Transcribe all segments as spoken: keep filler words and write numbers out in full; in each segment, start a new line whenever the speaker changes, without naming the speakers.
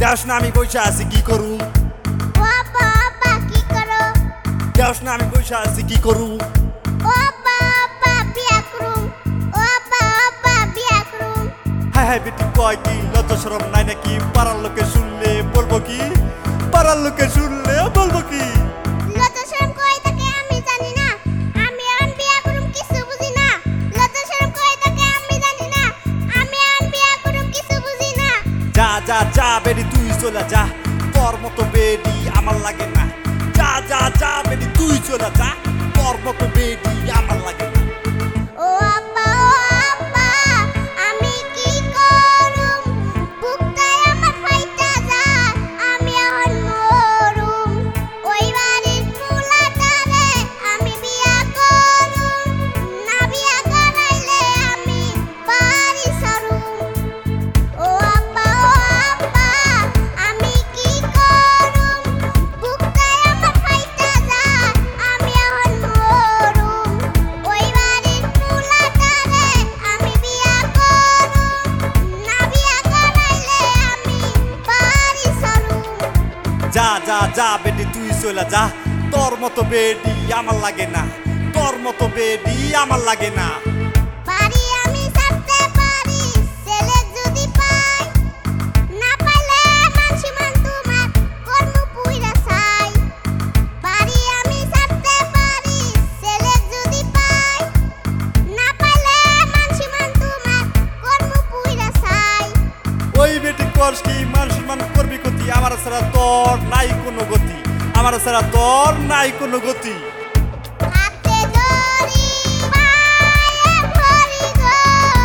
দেওস না আমি বইসা আছি কি করু
ও আব্বা আব্বা কি করো
দেওস না আমি বইসা আছি কি করু
ও আব্বা আব্বা বিয়া করুম ও আব্বা আব্বা বিয়া করুম
হ্যাঁ হ্যাঁ বেটি কয় কি লজ্জা শরম নাই নাকি পাড়ার লোকে শুনলে বলবো কি পাড়ার লোকে শুনলে বলবো কি
লজ্জা শরম কই থাকে আমি জানি না আমি এখন বিয়া করুম কিছু বুঝি না লজ্জা শরম কই থাকে আমি জানি না আমি এখন বিয়া করুম কিছু বুঝি না
যা যা যা বেটি তুই চলে যা তোর মতো বেটি আমার লাগে না যা যা যা বেটি তুই চলে যা তোর মতো বেটি আমার লাগে না
ও আব্বা ও আব্বা আমি কি করুম বুকটায় আমার ফাইটা যায় আমি এখন মরুম ওই বাড়ির পোলাটারে আমি বিয়া করুম না বিয়া করাইলে আমি বাড়ি ছাড়ুম ও আব্বা ও আব্বা আমি কি করুম বুকটায় আমার ফাইটা যায় আমি এখন মরুম ওই বাড়ির পোলাটারে আমি বিয়া করুম না বিয়া করাইলে আমি বাড়ি ছাড়ুম
যা যা যা বেটি তুই চলে যা তোর মতো বেটি আমার লাগে না তোর মতো বেটি আমার লাগে না
বাড়ি আমি ছাড়তে পারি ছেলে যদি পাই না পাইলে মানসি মান তোমার কর্ম পুইরা চাই বাড়ি আমি ছাড়তে পারি ছেলে যদি পাই না পাইলে মানসি মান তোমার কর্ম পুইরা চাই
ওই বেটি করস কি মান সম্মান করবি গতি আমার ছাড়া তোর নাই কোনো গতি আমার ছাড়া তোর নাই কোনো গতি
হাতে ধরি পায়ে ভরি গো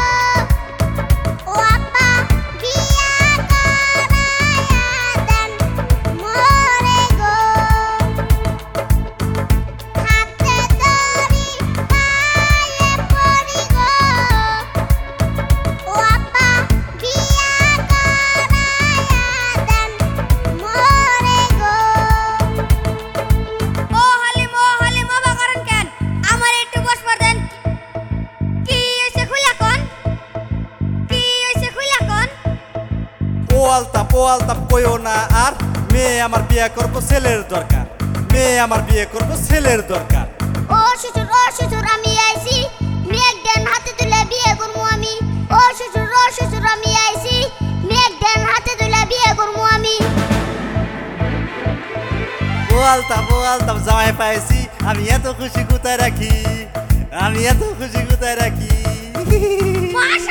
ও আব্বা বিয়া করায়া দেন মোরে গো হাতে ধরি পায়ে ভরি গো ও আব্বা বিয়া করায়া দেন মোরে গো
ও হালিম ও হালিম বাবা করেন কেন আমার একটু বসবার দেন কি হইছে খুইলা কোন কি হইছে খুইলা কোন
ও আলতাপ ও আলতাপ কইও না আর মেয়ে আমার বিয়ে করবো ছেলের দরকার মেয়ে আমার বিয়ে করবো ছেলের দরকার
ও শ্বশুর ও শ্বশুর আমি আইছি মেঘ দেন হাতে তুলে বিয়ে করবো আমি ও শ্বশুর ও শ্বশুর আমি আইছি মেঘ দেন হাতে তুলে বিয়ে করবো আমি
ও আলতাপ ও আলতাপ জামাই পাইছি আমি এত খুশি কোথায় রাখি আমি এত খুশি কোথায় রাখি
মাশা